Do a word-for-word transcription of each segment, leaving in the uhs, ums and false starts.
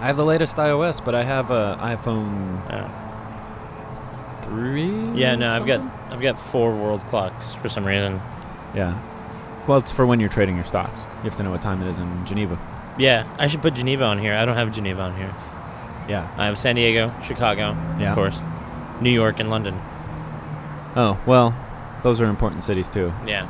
I have the latest iOS, but I have a iPhone Oh. three. Yeah, no, or I've got something? I've got four world clocks for some reason. Yeah. Well, it's for when you're trading your stocks. You have to know what time it is in Geneva. Yeah, I should put Geneva on here. I don't have Geneva on here. Yeah. I have San Diego, Chicago, Yeah. of course, New York, and London. Oh, well, those are important cities, too. Yeah.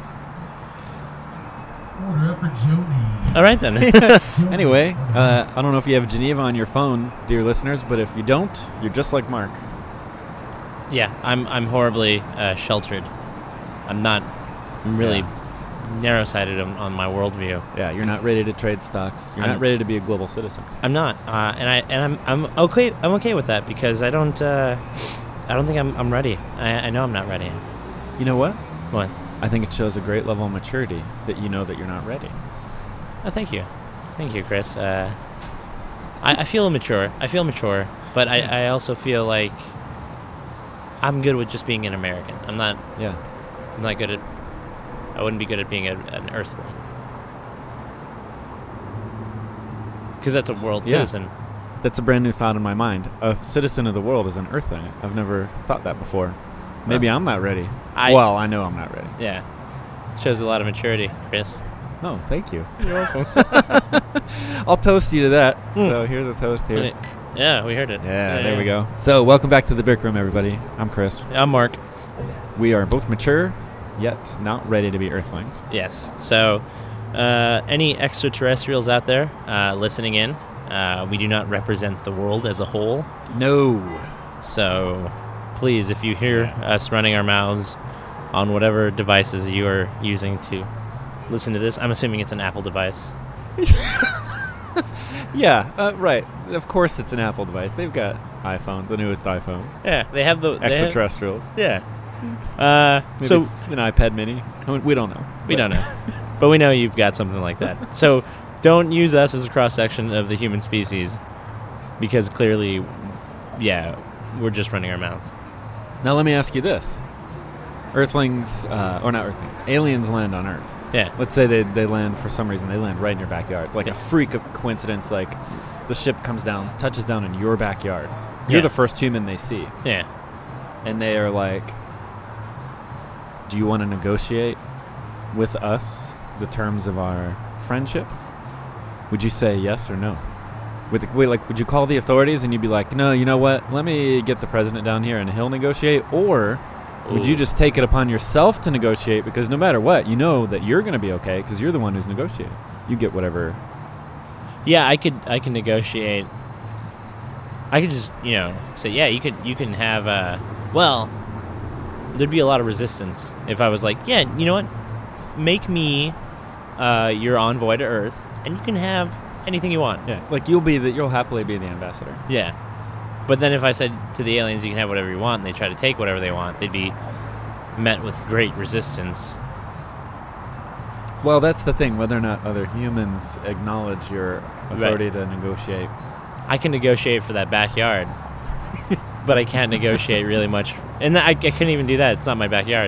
Order up for Joni. All right, then. Anyway, uh, I don't know if you have Geneva on your phone, dear listeners, but if you don't, you're just like Mark. Yeah, I'm I'm horribly uh, sheltered. I'm not I'm really Yeah. narrow-sighted on, on my worldview. Yeah, you're not ready to trade stocks. You're I'm- not ready to be a global citizen. I'm not, uh, and I and I'm I'm okay. I'm okay with that because I don't uh, I don't think I'm I'm ready. I, I know I'm not ready. You know what? What? I think it shows a great level of maturity that you know that you're not ready. Oh, thank you, thank you, Chris. Uh, I, I feel immature. I feel mature, but I, I also feel like I'm good with just being an American. I'm not. Yeah. I'm not good at. I wouldn't be good at being a, an Earthling. Because that's a world Yeah. citizen. That's a brand new thought in my mind. A citizen of the world is an earthling. I've never thought that before. Maybe I'm not ready. I- well, I know I'm not ready. Yeah. Shows a lot of maturity, Chris. Oh, thank you. You're welcome. I'll toast you to that. So here's a toast here. Yeah, we heard it. Yeah, there we go. So welcome back to the Brick Room, everybody. I'm Chris. I'm Mark. We are both mature, yet not ready to be earthlings. Yes. So, uh, any extraterrestrials out there uh, listening in, uh, we do not represent the world as a whole. No. So, please, if you hear us running our mouths on whatever devices you are using to listen to this, I'm assuming it's an Apple device. Yeah, uh, right. Of course it's an Apple device. They've got iPhone, the newest iPhone. Yeah, they have the they have- Extraterrestrial. yeah. Uh, Maybe so it's an iPad mini. We don't know. we But- don't know, but we know you've got something like that. So don't use us as a cross section of the human species, because clearly, yeah, we're just running our mouth. Now let me ask you this. Earthlings, uh, or not Earthlings, aliens land on Earth. Yeah. Let's say they, they land, for some reason, they land right in your backyard. Like Yeah. a freak of coincidence, like the ship comes down, touches down in your backyard. You're Yeah. the first human they see. Yeah. And they are like, do you want to negotiate with us the terms of our friendship? Would you say yes or no? Would, the, wait, like, would you call the authorities and you'd be like, no, you know what? Let me get the president down here and he'll negotiate? Or would you Ooh. just take it upon yourself to negotiate? Because no matter what, you know that you're going to be okay because you're the one who's negotiating. You get whatever. Yeah, I could I can negotiate. I could just, you know, say, yeah, you could you can have uh well, there'd be a lot of resistance if I was like, yeah, you know what? Make me uh your envoy to Earth and you can have anything you want. Yeah, like you'll be the, you'll happily be the ambassador. Yeah. But then if I said to the aliens you can have whatever you want and they try to take whatever they want, they'd be met with great resistance. Well, that's the thing, whether or not other humans acknowledge your authority to negotiate. I can negotiate for that backyard, but I can't negotiate really much. And I, I couldn't even do that. It's not my backyard.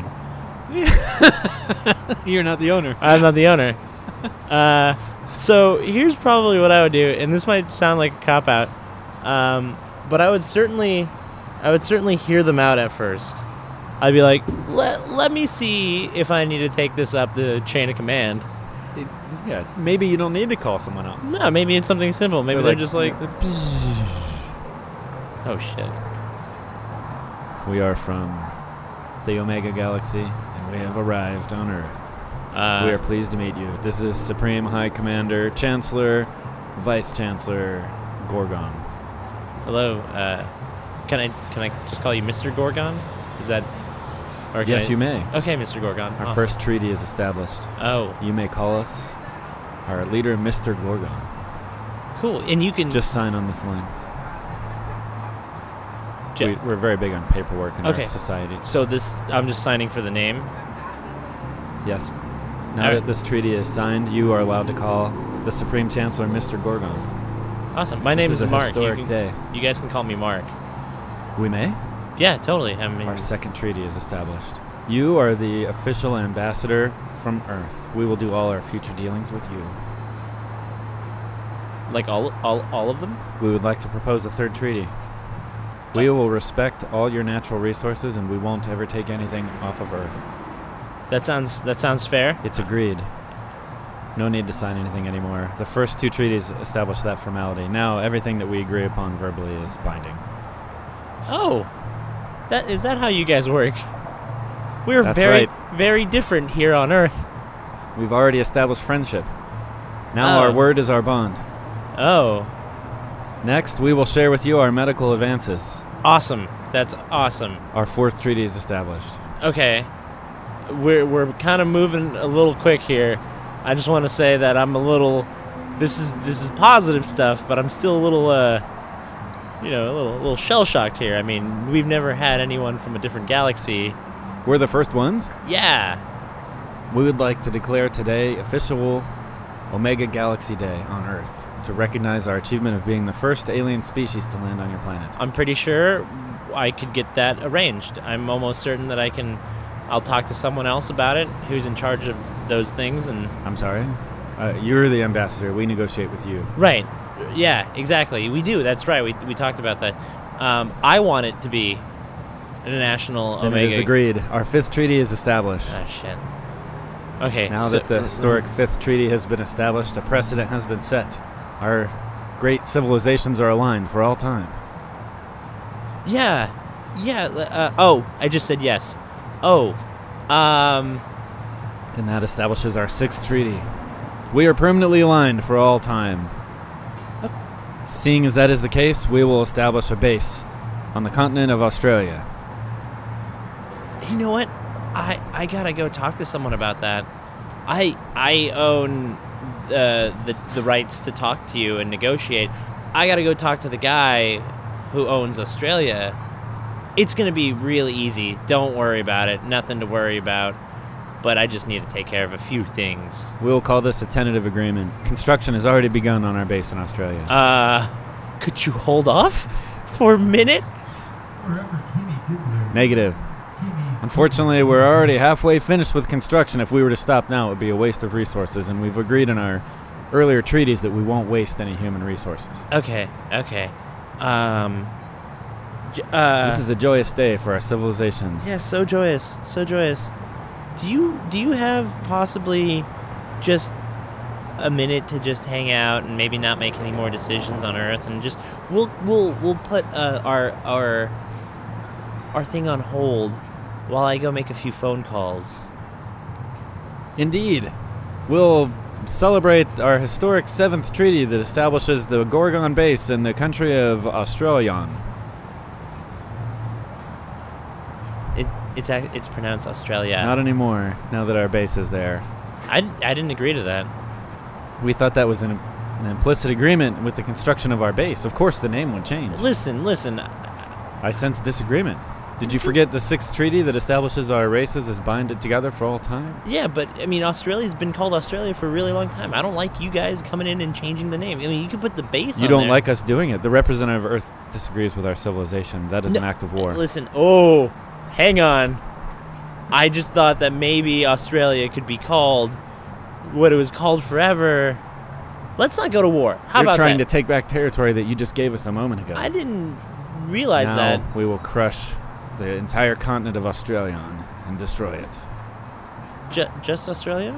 You're not the owner. I'm not the owner. Uh, so here's probably what I would do, and this might sound like a cop-out, um, but I would certainly, I would certainly hear them out at first. I'd be like, let, let me see if I need to take this up the chain of command. It, yeah, maybe you don't need to call someone else. No, maybe it's something simple. Maybe They're they're just like, oh shit. We are from the Omega Galaxy, and we have arrived on Earth. Uh, we are pleased to meet you. This is Supreme High Commander, Chancellor, Vice Chancellor Gorgon. Hello. Uh, can I can I just call you Mister Gorgon? Is that? Or can Yes, I- you may. Okay, Mister Gorgon. Our Awesome. first treaty is established. Oh, You may call us our leader, Mister Gorgon. cool. And you can Just sign on this line. Ju- we, we're very big on paperwork in Okay. our society. So this, I'm just signing for the name. Yes. Now All right. that this treaty is signed, you are allowed to call the Supreme Chancellor Mister Gorgon. Awesome. My This name is is a Mark. You, historic can- day. you guys can call me Mark. We may? Yeah, totally. I mean, Our second treaty is established. You are the official ambassador from Earth. We will do all our future dealings with you. Like all, all, all of them? We would like to propose a third treaty. We will respect all your natural resources, and we won't ever take anything off of Earth. That sounds that sounds fair. It's agreed. No need to sign anything anymore. The first two treaties established that formality. Now everything that we agree upon verbally is binding. Oh, that is that how you guys work? We're That's very right. very different here on Earth. We've already established friendship. Now Oh. our word is our bond. Oh, Next, we will share with you our medical advances. awesome. That's awesome. Our fourth treaty is established. Okay. We're we're kind of moving a little quick here. I just want to say that I'm a little this is this is positive stuff, but I'm still a little uh you know, a little a little shell-shocked here. I mean, we've never had anyone from a different galaxy. We're the first ones. Yeah. We would like to declare today official Omega Galaxy Day on Earth to recognize our achievement of being the first alien species to land on your planet. I'm pretty sure I could get that arranged. I'm almost certain that I can I'll talk to someone else about it who's in charge of those things and I'm sorry? Uh, you're the ambassador. We negotiate with you. right. Yeah, exactly. We do. That's right. We we talked about that. Um, I want it to be a national Then Omega. it is agreed. Our fifth treaty is established. Ah, shit. Okay. Now so- that the historic fifth treaty has been established, a precedent has been set. Our great civilizations are aligned for all time. Yeah. Yeah. Uh, oh, I just said yes. Oh. Um. And that establishes our sixth treaty. We are permanently aligned for all time. Seeing as that is the case, we will establish a base on the continent of Australia. You know what? I I gotta go talk to someone about that. I I own uh, the the rights to talk to you and negotiate. I gotta go talk to the guy who owns Australia. It's gonna be really easy. Don't worry about it. Nothing to worry about. But I just need to take care of a few things. We will call this a tentative agreement. Construction has already begun on our base in Australia. Uh, could you hold off for a minute? Negative. Unfortunately, we're already halfway finished with construction. If we were to stop now, it would be a waste of resources, and we've agreed in our earlier treaties that we won't waste any human resources. Okay, okay. Um, j- uh, This is a joyous day for our civilizations. yeah, so joyous, so joyous. Do you do you have possibly just a minute to just hang out and maybe not make any more decisions on Earth and just we'll we'll we'll put uh, our our our thing on hold while I go make a few phone calls. Indeed. We'll celebrate our historic seventh treaty that establishes the Gorgon base in the country of Australion. It it's ac- it's pronounced Australia. Not anymore, now that our base is there. I, I didn't agree to that. We thought that was an, an implicit agreement with the construction of our base. Of course, the name would change. Listen, listen. I sense disagreement. Did you forget the sixth treaty that establishes our races as binded together for all time? Yeah, but I mean, Australia's been called Australia for a really long time. I don't like you guys coming in and changing the name. I mean, you can put the base. You on don't there. like us doing it. The representative of Earth disagrees with our civilization. That is No, an act of war. Listen, oh, hang on. I just thought that maybe Australia could be called what it was called forever. Let's not go to war. How You're about trying that? to take back territory that you just gave us a moment ago. I didn't realize now that. we will crush the entire continent of Australion and destroy it Ju- just Australia?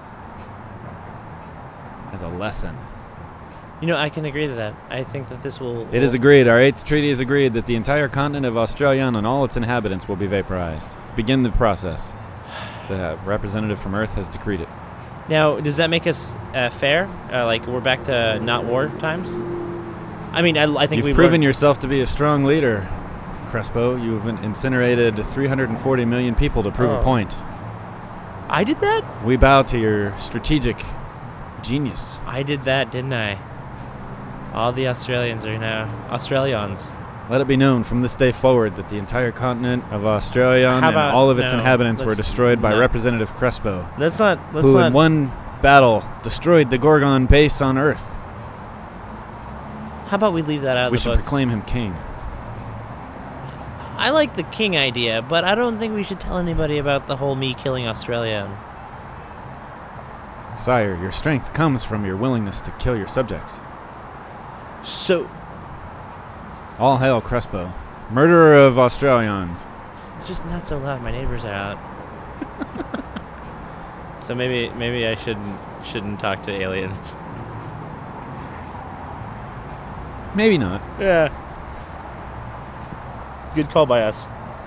as a lesson. You know, I can agree to that. I think that this will. It is agreed. Our eighth treaty is agreed that the entire continent of Australion and all its inhabitants will be vaporized. Begin the process. The representative from Earth has decreed it. Now, does that make us uh, fair? Uh, like we're back to not war times? I mean, I, I think You've we've proven learned- yourself to be a strong leader, Crespo. You've incinerated three hundred forty million people to prove Oh. a point. I did that? We bow to your strategic genius. I did that, didn't I? All the Australians are now Australians. Let it be known from this day forward that the entire continent of Australion How and about- all of its no, inhabitants were let's destroyed by not- Representative Crespo, Let's not. Let's who not. in one battle destroyed the Gorgon base on Earth. How about we leave that out of We the should books? proclaim him king. I like the king idea, but I don't think we should tell anybody about the whole me killing Australia. Sire, your strength comes from your willingness to kill your subjects. So, All hail Crespo, murderer of Australians. just not so loud. My neighbors are out. So maybe maybe I shouldn't shouldn't talk to aliens. Maybe not. Yeah. Good call by us.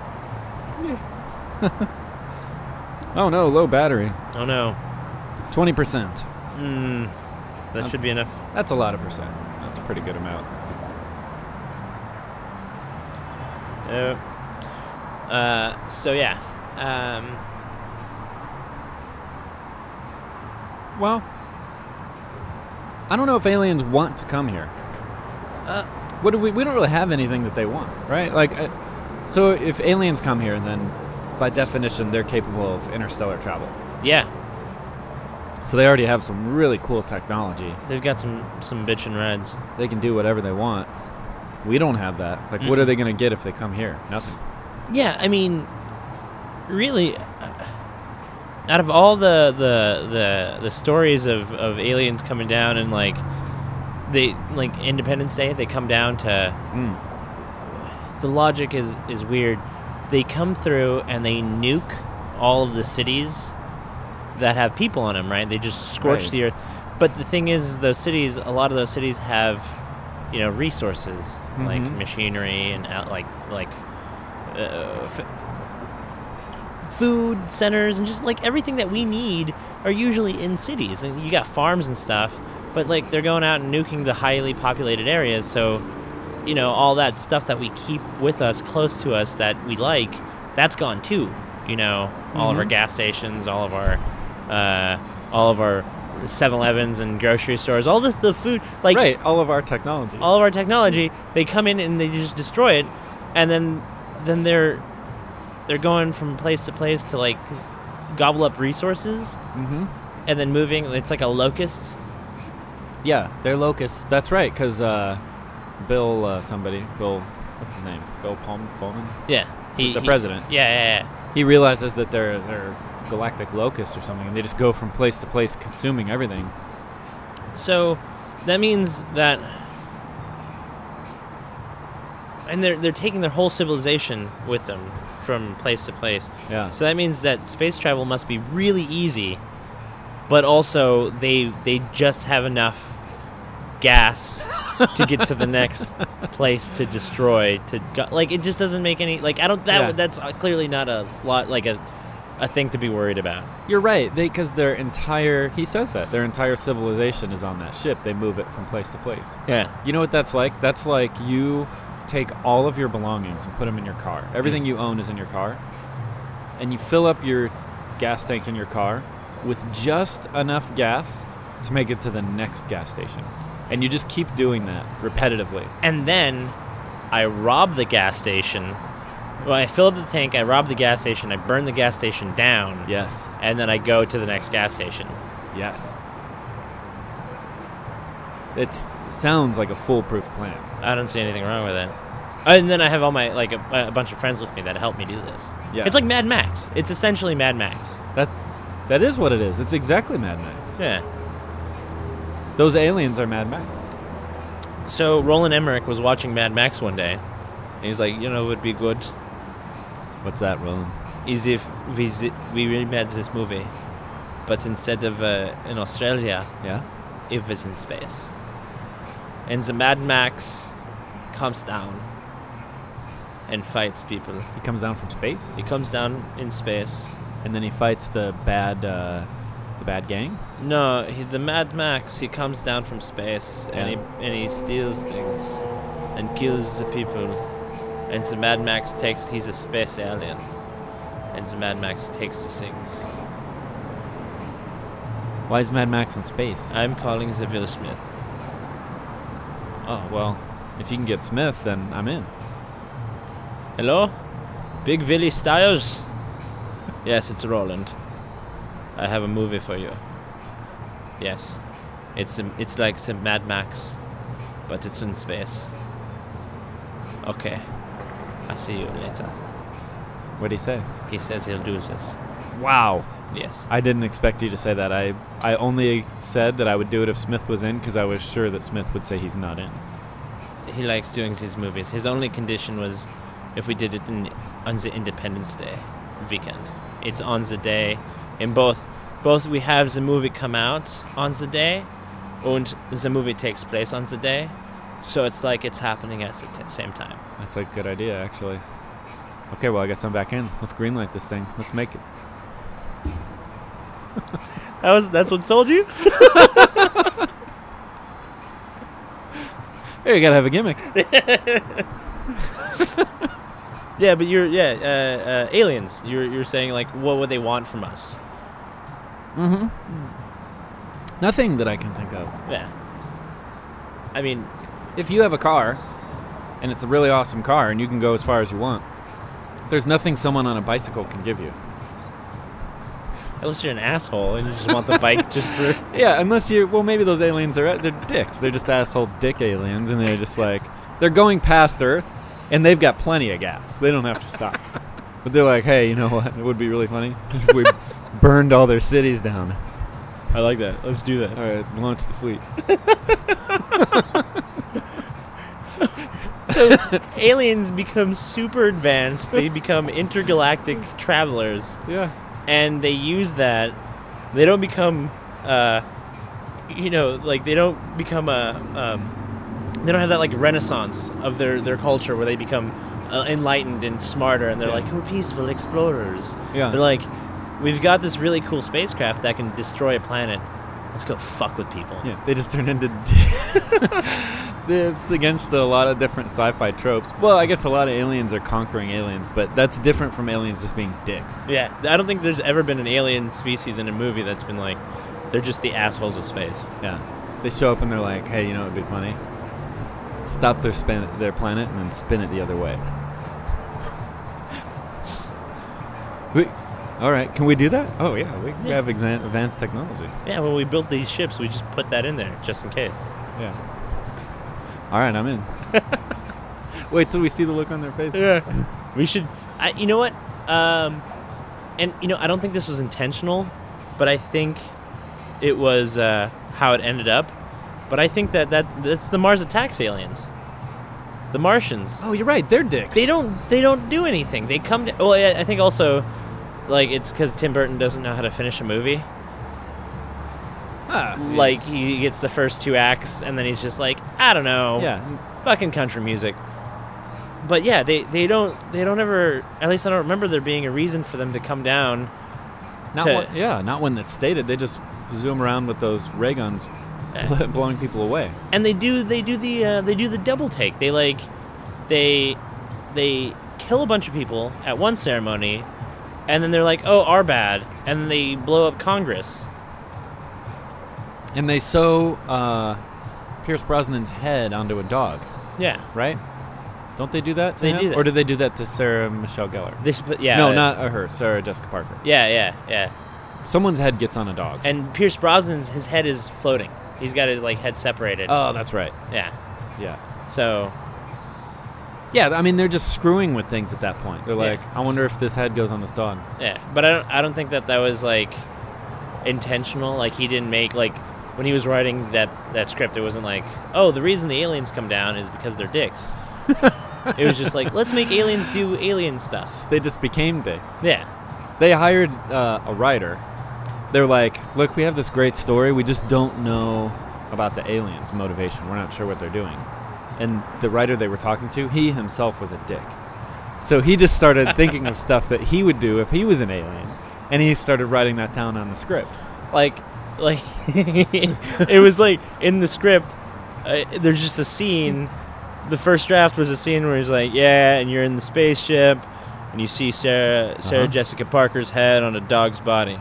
Oh no, low battery. Oh no. twenty percent. Hmm. That Um, should be enough. That's a lot of percent. That's a pretty good amount. Uh, uh, so yeah. Um, Well, I don't know if aliens want to come here. uh, What do we? We don't really have anything that they want, right? Like, uh, so if aliens come here, then by definition they're capable of interstellar travel. yeah. So they already have some really cool technology. They've got some some bitchin' reds. They can do whatever they want. We don't have that. Like, what Mm. are they going to get if they come here? Nothing. Yeah, I mean, really, uh, out of all the the the, the stories of, of aliens coming down and like they like Independence Day, they come down to Mm. the logic is is weird. They come through and they nuke all of the cities that have people on them, right? They just scorch Right. the earth. But the thing is, is those cities, a lot of those cities have, you know, resources like Mhm. machinery and out, like like uh, f- food centers and just like everything that we need are usually in cities. And you got farms and stuff, but like they're going out and nuking the highly populated areas. So, you know, all that stuff that we keep with us, close to us, that we like, that's gone too. You know, all of our Mhm. gas stations, all of our, uh, all of our seven elevens and grocery stores, all the, the food, like Right. All of our technology. all of our technology, they come in and they just destroy it, and then then they're they're going from place to place to like gobble up resources Mm-hmm. and then moving. It's like a locust. Yeah, they're locusts. That's right, because uh, Bill, uh, somebody, Bill, what's his name? Bill Palm, Pullman? Yeah, The president. Yeah, yeah, yeah. He realizes that they're they're galactic locusts or something, and they just go from place to place, consuming everything. So that means that, and they're they're taking their whole civilization with them from place to place. Yeah. So that means that space travel must be really easy, but also they they just have enough gas to get to the next place to destroy. To go, like it just doesn't make any like I don't that Yeah. that's clearly not a lot like a a thing to be worried about. You're right. They because their entire he says that their entire civilization is on that ship. They move it from place to place. Yeah. You know what that's like? That's like you take all of your belongings and put them in your car. Everything you own is in your car, and you fill up your gas tank in your car with just enough gas to make it to the next gas station. And you just keep doing that repetitively. And then I rob the gas station. Well, I fill up the tank, I rob the gas station, I burn the gas station down, Yes. and then I go to the next gas station. Yes. It's, it sounds like a foolproof plan. I don't see anything wrong with it. And then I have all my like a, a bunch of friends with me that help me do this. Yeah. It's like Mad Max. It's essentially Mad Max. That that is what it is. It's exactly Mad Max. Yeah. Those aliens are Mad Max. So Roland Emmerich was watching Mad Max one day, and he's like, you know, it would be good What's that, Roland? is if we zi- we remade this movie, but instead of uh, in Australia, Yeah. it was in space. And the Mad Max comes down and fights people. He comes down from space, He comes down in space. and then he fights the bad, uh, the bad gang. No, he, the Mad Max, he comes down from space and he and he steals things and kills the people. And the Mad Max takes, he's a space alien. And the Mad Max takes the things. Why is Mad Max in space? I'm calling the Will Smith. Oh well, if you can get Smith, then I'm in. Hello? Big Willie Styles? Yes, it's Roland. I have a movie for you. Yes. It's a, it's like the Mad Max, but it's in space. Okay. I'll see you later. What'd he say? He says he'll do this. Wow. Yes. I didn't expect you to say that. I I only said that I would do it if Smith was in because I was sure that Smith would say he's not in. he likes doing these movies. His only condition was if we did it in, on the Independence Day weekend. It's on the day. In both, both we have the movie come out on the day, and the movie takes place on the day. So it's like it's happening at the t- same time. That's a good idea, actually. Okay, well, I guess I'm back in. Let's greenlight this thing. Let's make it. That was that's what sold you? Hey, you gotta have a gimmick. Yeah, but you're yeah uh, uh, aliens. You're you're saying like what would they want from us? Mm-hmm. Nothing that I can think of. Yeah. I mean, If you have a car, and it's a really awesome car, and you can go as far as you want, there's nothing someone on a bicycle can give you. unless you're an asshole and you just want the bike just for Yeah, unless you're, well, maybe those aliens are, they're dicks. They're just asshole dick aliens, and they're just like, they're going past Earth, and they've got plenty of gas. They don't have to stop. But they're like, hey, you know what? It would be really funny if we burned all their cities down. I like that. Let's do that. All right, launch the fleet. So aliens become super advanced. They become intergalactic travelers, Yeah. and they use that. They don't become, uh, you know, like they don't become a. Um, they don't have that like renaissance of their, their culture where they become uh, enlightened and smarter, and they're Yeah. like, we're peaceful explorers. Yeah. They're like, we've got this really cool spacecraft that can destroy a planet. Let's go fuck with people. Yeah, they just turn into. It's against a lot of different sci-fi tropes. Well, I guess a lot of aliens are conquering aliens, but that's different from aliens just being dicks. Yeah, I don't think there's ever been an alien species in a movie that's been like, they're just the assholes of space. Yeah, they show up and they're like, "Hey, you know, it'd be funny. Stop their spin their planet and then spin it the other way." We, all right, can we do that? Oh yeah, we Yeah. have exa- advanced technology. Yeah, when we built these ships, we just put that in there just in case. Yeah. All right, I'm in. Wait till we see the look on their face. Yeah. We should, I, you know what? Um, and, you know, I don't think this was intentional, but I think it was uh, how it ended up. But I think that, that that's the Mars Attacks aliens. The Martians. Oh, you're right. They're dicks. They don't they don't do anything. They come to, well, I I think also, like, it's because Tim Burton doesn't know how to finish a movie. Ah, Like, he gets the first two acts, and then he's just like, I don't know. yeah. Fucking country music. But yeah, they, they don't they don't ever, at least I don't remember there being a reason for them to come down. Not to, one, yeah, not one that's stated. They just zoom around with those ray guns, Yeah. blowing people away. And they do they do the uh, they do the double take. They like they they kill a bunch of people at one ceremony, and then they're like, oh, our bad, and then they blow up Congress. And they sew uh, Pierce Brosnan's head onto a dog, Yeah. right? Don't they do that to They him? do that. Or do they do that to Sarah Michelle Gellar? This but yeah. no, uh, not uh, her. Sarah Jessica Parker. Yeah, yeah, yeah. Someone's head gets on a dog. And Pierce Brosnan's his head is floating. He's got his like head separated. Oh, that's right. Yeah. Yeah. So Yeah, I mean, they're just screwing with things at that point. They're Yeah. like, I wonder if this head goes on this dog. yeah, but I don't I don't think that that was like intentional. Like he didn't make like when he was writing that that script, it wasn't like, oh, the reason the aliens come down is because they're dicks. It was just like, let's make aliens do alien stuff. They just became dicks. Yeah. They hired uh, a writer. They're like, look, we have this great story. We just don't know about the aliens' motivation. We're not sure what they're doing. And the writer they were talking to, he himself was a dick. So he just started thinking of stuff that he would do if he was an alien. And he started writing that down on the script. Like like it was like in the script, uh, there's just a scene. The first draft was a scene where he's like, yeah, and you're in the spaceship, and you see Sarah Sarah Uh-huh. Jessica Parker's head on a dog's body.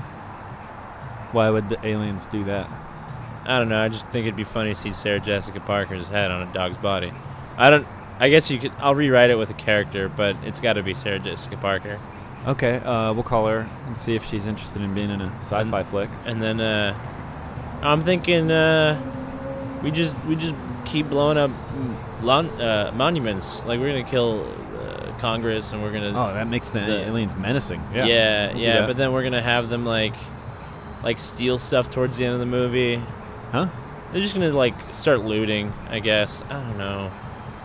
Why would the aliens do that? I don't know. I just think it'd be funny to see Sarah Jessica Parker's head on a dog's body. I don't. I guess you could. I'll rewrite it with a character, but it's got to be Sarah Jessica Parker. Okay, uh, we'll call her and see if she's interested in being in a sci-fi flick. And then uh, I'm thinking uh, we just we just keep blowing up lon- uh, monuments. Like we're gonna kill uh, Congress, and we're gonna. Oh, that makes the, The- aliens menacing. Yeah, yeah, we'll do yeah. that. But then we're gonna have them like, like steal stuff towards the end of the movie. Huh? They're just gonna like start looting, I guess. I don't know.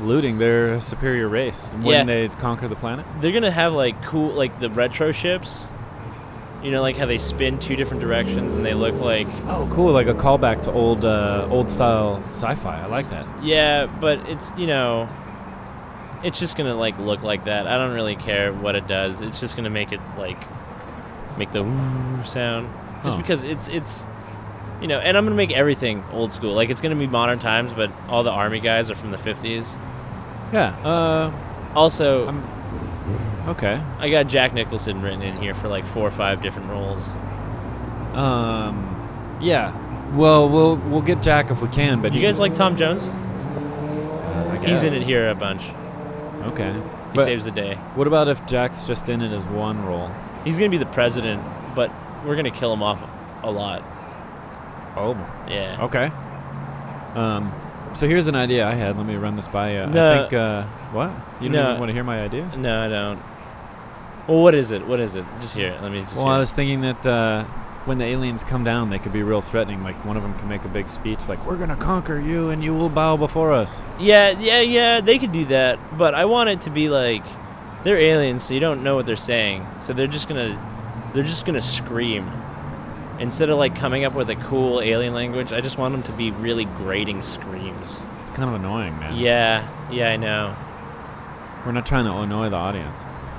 looting. They're a superior race. And wouldn't Yeah. they conquer the planet? They're gonna have like cool, like the retro ships. You know, like how they spin two different directions and they look like. Oh, cool! Like a callback to old, uh, old style sci-fi. I like that. Yeah, but it's you know, it's just gonna like look like that. I don't really care what it does. It's just gonna make it like make the woo sound, just Huh. because it's it's. You know, and I'm gonna make everything old school. Like it's gonna be modern times, but all the army guys are from the fifties. Yeah. Uh. Also, I'm, okay. I got Jack Nicholson written in here for like four or five different roles. Um. Yeah. Well, we'll we'll get Jack if we can. But You guys like Tom Jones? Uh, I He's in guess. it here a bunch. Okay. He But saves the day. what about if Jack's just in it as one role? He's gonna be the president, but we're gonna kill him off a lot. Oh. Yeah. Okay. Um. So here's an idea I had. Let me run this by you. No. I think. Uh. What? You don't No. even want to hear my idea? No, I don't. Well, what is it? What is it? Just hear it. Let me just. Well, hear I it. was thinking that uh, when the aliens come down, they could be real threatening. Like one of them can make a big speech, like "We're gonna conquer you, and you will bow before us." Yeah, yeah, yeah. They could do that, but I want it to be like they're aliens, so you don't know what they're saying. So they're just gonna, they're just gonna scream. Instead of like coming up with a cool alien language, I just want them to be really grating screams. It's kind of annoying, man. Yeah, yeah, I know. We're not trying to annoy the audience.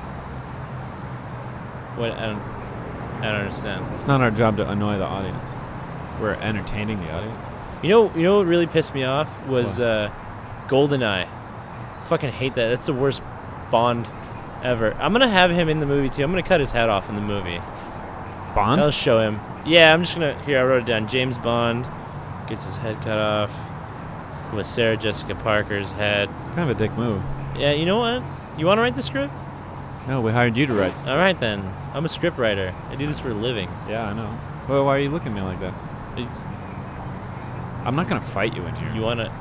What? I don't, I don't understand. It's not our job to annoy the audience. We're entertaining the audience. You know, you know what really pissed me off was What? uh, GoldenEye. Fucking hate that. That's the worst Bond ever. I'm gonna have him in the movie too. I'm gonna cut his head off in the movie. Bond? I'll show him. Yeah, I'm just gonna. Here, I wrote it down. James Bond gets his head cut off with Sarah Jessica Parker's head. It's kind of a dick move. Yeah, you know what? You want to write the script? No, we hired you to write. All right then. I'm a script writer. I do this for a living. Yeah, I know. Well, why are you looking at me like that? It's, I'm not gonna fight you in here. you want to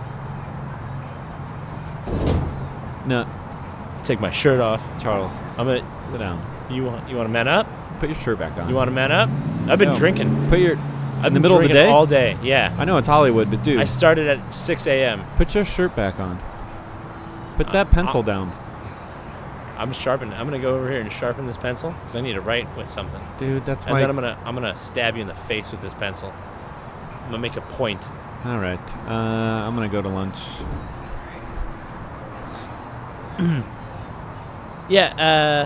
No, take my shirt off? Charles. I'm gonna. sit down. You want? You want to man up? Put your shirt back on. You want to man up? I've been No. drinking. Put your I've in been the middle of the drinking day. all day. Yeah. I know it's Hollywood, but dude, I started at six a.m. put your shirt back on. Put Uh, that pencil I'll- down, I'm sharpening. I'm gonna go over here and sharpen this pencil because I need to write with something. dude. That's And my. then I'm gonna I'm gonna stab you in the face with this pencil. I'm gonna make a point. All right. Uh, I'm gonna go to lunch. Yeah. Uh.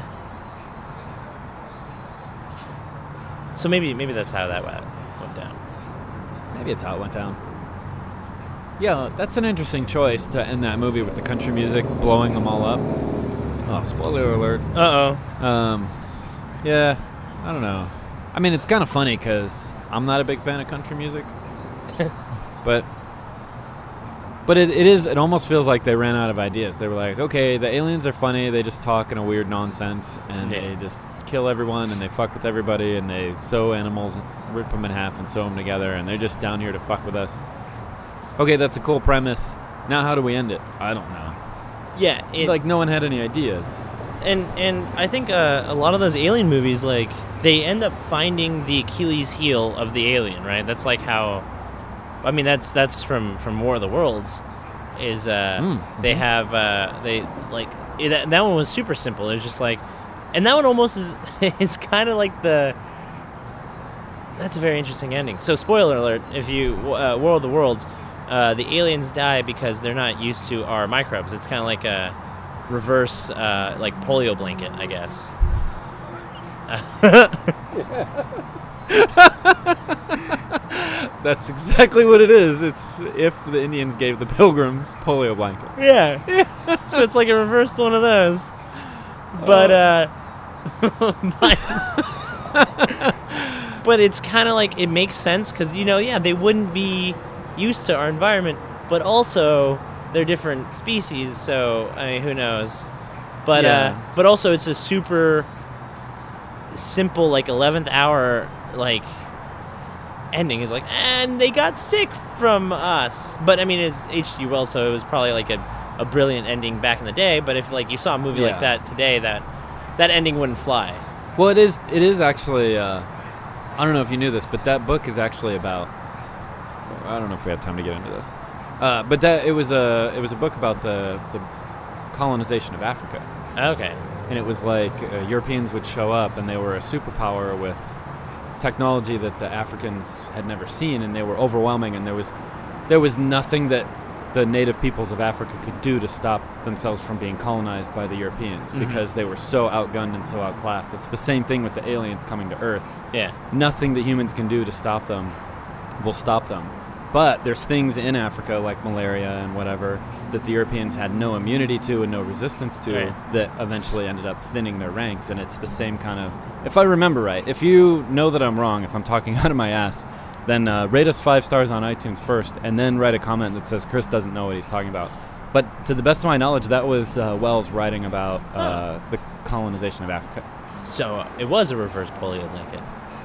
So maybe maybe that's how that went went down. Maybe it's how it went down. Yeah, that's an interesting choice to end that movie with the country music blowing them all up. Oh, spoiler alert. Uh oh. Um, yeah, I don't know. I mean, it's kind of funny because I'm not a big fan of country music, but but it, it is. It almost feels like they ran out of ideas. They were like, okay, the aliens are funny. They just talk in a weird nonsense, and Yeah. they just kill everyone, and they fuck with everybody, and they sew animals, and rip them in half, and sew them together, and they're just down here to fuck with us. Okay, that's a cool premise. Now, how do we end it? I don't know. Yeah. It, Like, no one had any ideas. and and I think uh, a lot of those alien movies, like they end up finding the Achilles heel of the alien, right? That's like how. I mean, that's that's from from War of the Worlds. Is uh, Mm, they mhm. have uh, they like it, that, that one was super simple. It was just like, and that one almost is is kind of like the. That's a very interesting ending. So, spoiler alert: if you uh, War of the Worlds, uh, the aliens die because they're not used to our microbes. It's kind of like a reverse, uh, like polio blanket, I guess. That's exactly what it is. It's if the Indians gave the Pilgrims polio blankets. Yeah. So it's like a reversed one of those. But uh but it's kind of like it makes sense cuz you know, yeah, they wouldn't be used to our environment, but also they're different species, so I mean, who knows. But Yeah. uh but also it's a super simple like eleventh hour like ending is like, and they got sick from us. But I mean, it's H G Wells, so it was probably like a, a brilliant ending back in the day. But if like you saw a movie Yeah. like that today, that that ending wouldn't fly. Well, it is. It is actually. Uh, I don't know if you knew this, but that book is actually about. I don't know if we have time to get into this. Uh, but that it was a it was a book about the the colonization of Africa, Okay. and it was like uh, Europeans would show up and they were a superpower with technology that the Africans had never seen, and they were overwhelming, and there was there was nothing that the native peoples of Africa could do to stop themselves from being colonized by the Europeans Mhm. because they were so outgunned and so outclassed. It's the same thing with the aliens coming to Earth. Yeah. Nothing that humans can do to stop them will stop them. But there's things in Africa like malaria and whatever that the Europeans had no immunity to and no resistance to Right. that eventually ended up thinning their ranks. And it's the same kind of, if I remember right, if you know that I'm wrong, if I'm talking out of my ass, then uh, rate us five stars on iTunes first and then write a comment that says Chris doesn't know what he's talking about. But to the best of my knowledge, that was uh, Wells writing about uh, the colonization of Africa. So uh, it was a reverse polio blanket.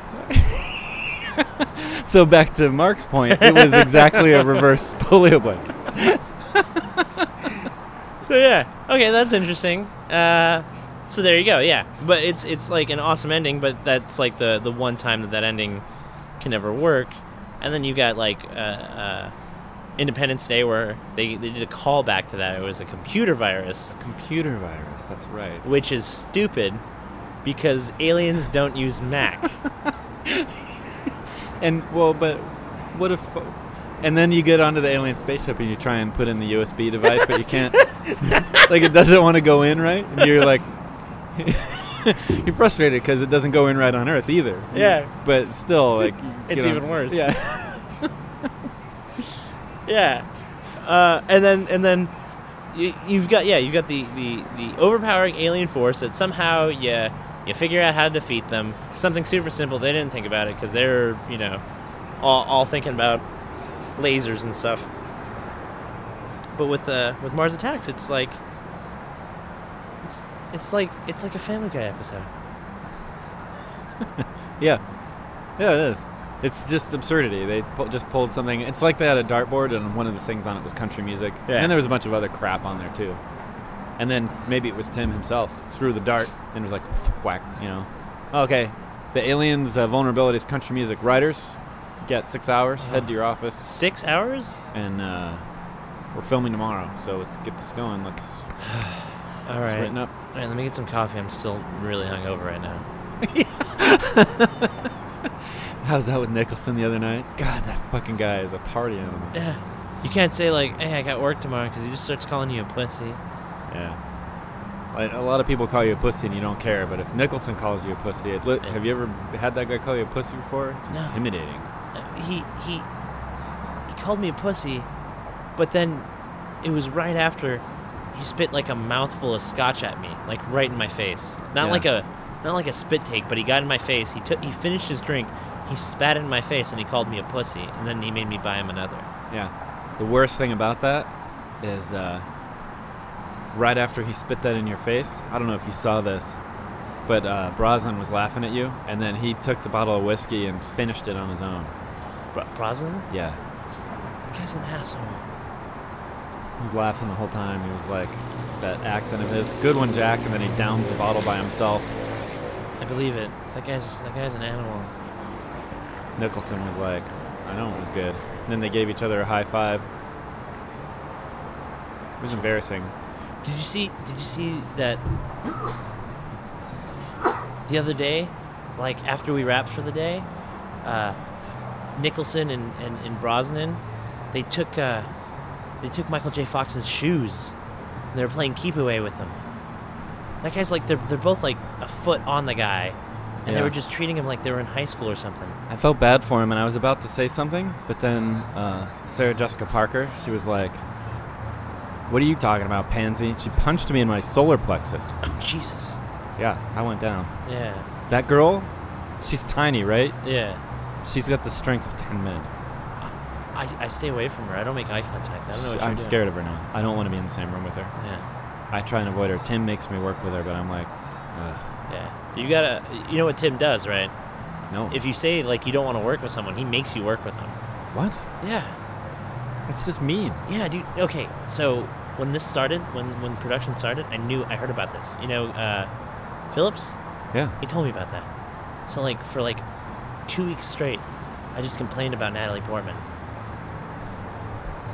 So back to Mark's point, it was exactly a reverse polio blanket. So yeah, okay, that's interesting. Uh, so there you go. Yeah, but it's it's like an awesome ending, but that's like the the one time that that ending can never work. And then you got like uh, uh, Independence Day, where they they did a callback to that. It was a computer virus, Computer virus, that's right. which is stupid because aliens don't use Mac. And, well, but what if... And then you get onto the alien spaceship and you try and put in the U S B device, but you can't... like, it doesn't want to go in right? And you're like... you're frustrated because it doesn't go in right on Earth either. Yeah. But still, like... you It's get even worse. Yeah. Yeah, uh, and then and then you, you've got yeah you've got the, the, the overpowering alien force that somehow you you figure out how to defeat them. Something super simple. They didn't think about it because they're you know all, all thinking about lasers and stuff. But with uh, with Mars Attacks, it's like it's it's like it's like a Family Guy episode. Yeah. Yeah, it is. It's just absurdity. They pu- just pulled something. It's like they had a dartboard, and one of the things on it was country music. Yeah. And there was a bunch of other crap on there, too. And then maybe it was Tim himself threw the dart and was like, whack, you know. Okay, the aliens' uh, vulnerabilities, country music. Writers, get six hours, head to your office, Six hours? and uh, we're filming tomorrow. So let's get this going. Let's All get this right. written up. All right, let me get some coffee. I'm still really hungover right now. How's that with Nicholson the other night? God, that fucking guy is a party animal. Yeah. You can't say, like, hey, I got work tomorrow, because he just starts calling you a pussy. Yeah. Like, a lot of people call you a pussy and you don't care, but if Nicholson calls you a pussy, it li- have you ever had that guy call you a pussy before? It's No. intimidating. Uh, He, he, he called me a pussy, but then it was right after he spit, like, a mouthful of scotch at me, like, right in my face. Not Yeah. like a, not like a spit take, but he got in my face. He took, he finished his drink, he spat in my face, and he called me a pussy, and then he made me buy him another. Yeah. The worst thing about that is uh, right after he spit that in your face, I don't know if you saw this, but uh, Brosnan was laughing at you, and then he took the bottle of whiskey and finished it on his own. Bro- Brosnan? Yeah. That guy's an asshole. He was laughing the whole time. He was like, that accent of his, good one, Jack, and then he downed the bottle by himself. I believe it. That guy's, that guy's an animal. Nicholson was like, I know it was good. And then they gave each other a high five. It was embarrassing. Did you see? Did you see that the other day, like after we wrapped for the day, uh, Nicholson and, and, and Brosnan, they took uh, they took Michael J. Fox's shoes. And they were playing keep away with him. That guy's like they're they're both like a foot on the guy, and they Yeah. were just treating him like they were in high school or something. I felt bad for him, and I was about to say something, but then uh, Sarah Jessica Parker, she was like, what are you talking about, pansy? She punched me in my solar plexus. Oh Jesus! Yeah, I went down. Yeah, That girl, she's tiny, right? yeah. She's got the strength of ten men. I, I stay away from her. I don't make eye contact. I don't know what I'm you're doing. scared of her now. I don't want to be in the same room with her. Yeah. I try and avoid her. Tim makes me work with her, but I'm like, ugh, Yeah, you gotta. You know what Tim does, right? no. If you say like you don't want to work with someone, he makes you work with them. What? Yeah, That's just mean. yeah, dude. Okay, so when this started, when when production started, I knew I heard about this. You know, uh, Phillips, Yeah. he told me about that. So like for like two weeks straight, I just complained about Natalie Portman.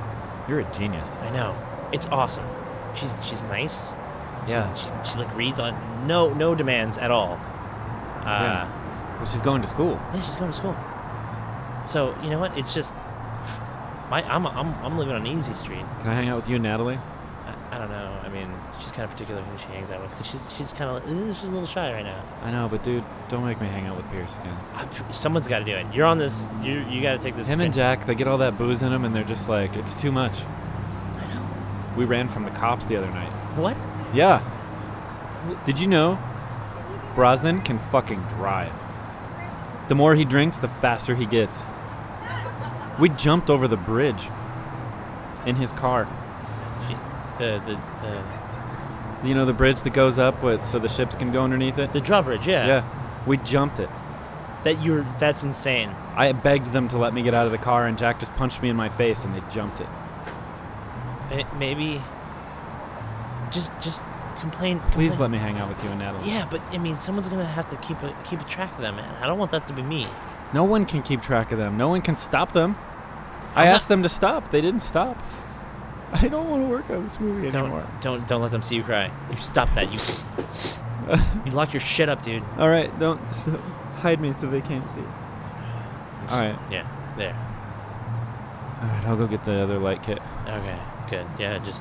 You're a genius. I know. It's awesome. She's she's nice. Yeah. She, she like reads on no no demands at all. Uh, Yeah. Well, she's going to school. Yeah, she's going to school. So you know what? It's just my I'm I'm I'm living on Easy Street. Can I hang out with you and Natalie? I, I don't know. I mean, she's kind of particular who she hangs out with because she's she's kind of she's a little shy right now. I know, but dude, don't make me hang out with Pierce again. I, someone's got to do it. You're on this. You you got to take this. Him and Jack, they get all that booze in them, and they're just like, it's too much. I know. We ran from the cops the other night. What? Yeah. Did you know Brosnan can fucking drive? The more he drinks, the faster he gets. We jumped over the bridge in his car. Gee, the the the You know the bridge that goes up with, so the ships can go underneath it? the drawbridge. Yeah. Yeah. We jumped it. That you're. That's insane. I begged them to let me get out of the car, and Jack just punched me in my face, and they jumped it. May- Maybe. Just just complain. Please complain. let me hang out with you and Natalie. Yeah, but I mean, someone's gonna have to keep a keep a track of them, man. I don't want that to be me. No one can keep track of them. No one can stop them. I I'm not- asked them to stop. They didn't stop. I don't want to work on this movie Don't anymore. don't don't let them see you cry. You stop that. You you lock your shit up, dude. All right, don't so, hide me so they can't see. All right. Yeah. There. All right, I'll go get the other light kit. Okay. Good. Yeah. Just.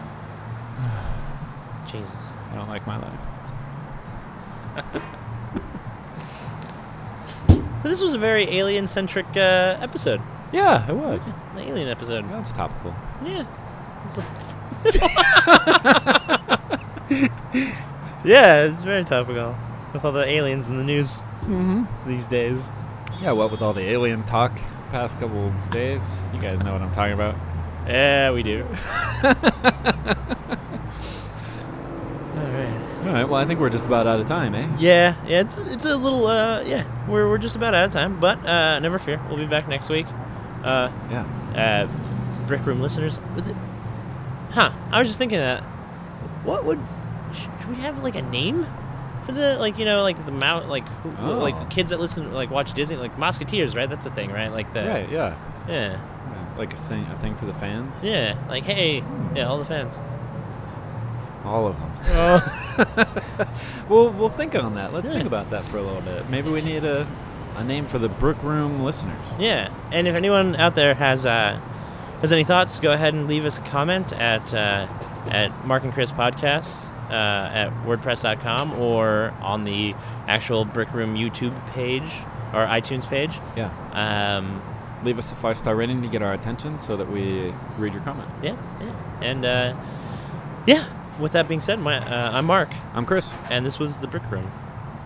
Jesus. I don't like my life. So this was a very alien-centric uh, episode. Yeah, it was. An alien episode. That's topical. Yeah. Yeah, it's very topical with all the aliens in the news Mm-hmm. these days. Yeah, what with all the alien talk the past couple of days? You guys know what I'm talking about. Yeah, we do. All right. All right, well, I think we're just about out of time, eh? Yeah, yeah, it's it's a little uh yeah, we're we're just about out of time, but uh never fear, we'll be back next week. Uh Yeah. uh Brick Room listeners. would it- Huh, I was just thinking that what would should we have like a name for the like, you know, like the mount like who, Oh. like kids that listen like watch Disney, like Musketeers, right? That's the thing, right? Like the Right, yeah. Yeah. Yeah, like a thing, a thing for the fans? Yeah, like hey, yeah, all the fans. All of them. Oh. Well, we'll think on that. Let's Yeah. think about that for a little bit. Maybe we need a, a name for the Brook Room listeners. Yeah, and if anyone out there has uh, has any thoughts, go ahead and leave us a comment at uh, at Mark and Chris Podcasts uh, at WordPress dot com or on the actual Brick Room YouTube page or iTunes page. Yeah. Um, Leave us a five-star rating to get our attention so that we read your comment. yeah, yeah, and uh, yeah. With that being said, my uh, I'm Mark, I'm Chris. and this was the Brick Room.